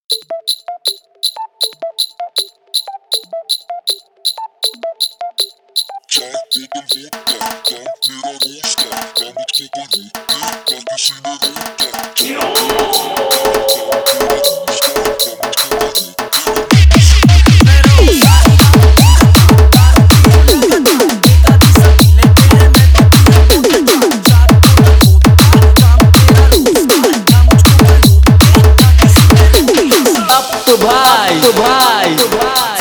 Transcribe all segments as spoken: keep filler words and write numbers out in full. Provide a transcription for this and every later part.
चार बोतल वोडका का मेरा रोज का ना मुझको कोई रोके ना किसी ने रोका। भाई तो भाई तो भाई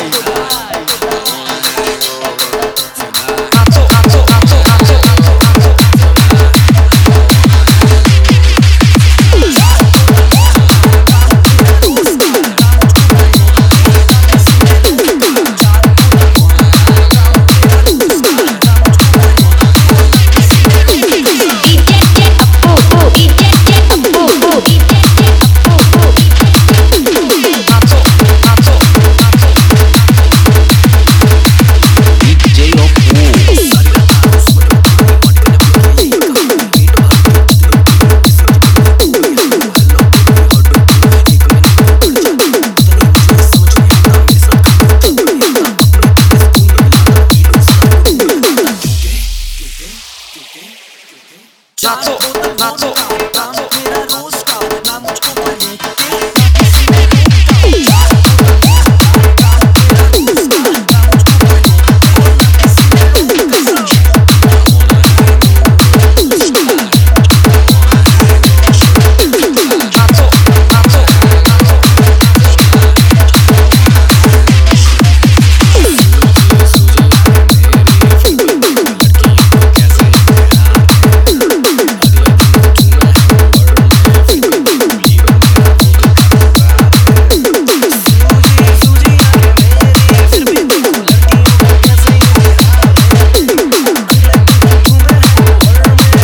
नाचो नाचो नाचो मेरा रोज का ना मुझको कोई रोके ना किसी ने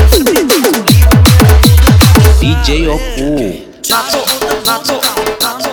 D J of Wu. Nacho, nacho, nacho.